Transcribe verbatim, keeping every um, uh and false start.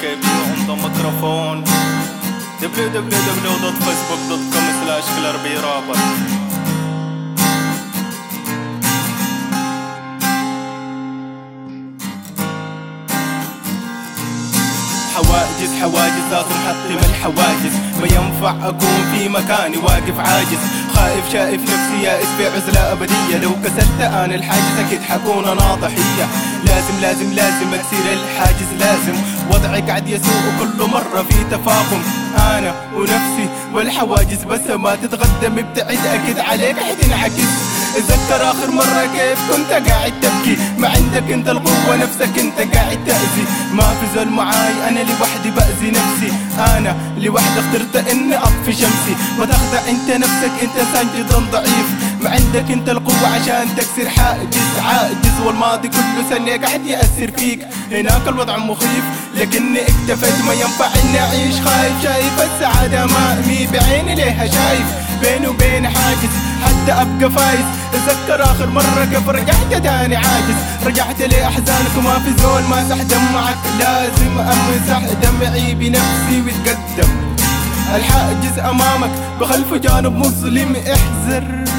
كي بي on the microphone دبليو دبليو دبليو دوت فيسبوك دوت كوم سلاش كلاربي رابر. حواجز حواجز لازم حطم الحواجز، ما ينفع اكون في مكاني واقف عاجز، خايف شايف نفسي يائس في عزلة ابدية، لو كسرت انا الحاجز اكيد حكون انا ضحية، لازم لازم لازم اكسر الحاجز لازم، وضعي قاعد يسوء كل مرة في تفاقم، انا ونفسي والحواجز بس ما تتقدم ابتعد اكيد عليك حتنعكس. اتذكر اخر مرة كيف كنت قاعد تبكي، ما عندك انت القوة نفسك انت قاعد تأذي، ما في زول معاي انا لوحدي بأذي نفسي، انا لوحدي اخترت اني اطفي شمسي، وتخدع انت نفسك انت انسان جدا ضعيف، ما عندك انت القوة عشان تكسر حاجز عاجز، والماضي كله ثانية قاعد يأثر فيك، هناك الوضع مخيف لكني اكتفيت، ما ينفع اني اعيش خايف شايف السعادة ما امي بعيني ليها شايف، بيني وبين حاجز حتى ابقى فايز. اتذكر اخر مرة كيف رجعت تاني عاجز، رجعت لي احزانك وما في زول ماسح دمعك، لازم امسح دمعي بنفسي واتقدم، الحاجز امامك بخلفه جانب مظلم احذر.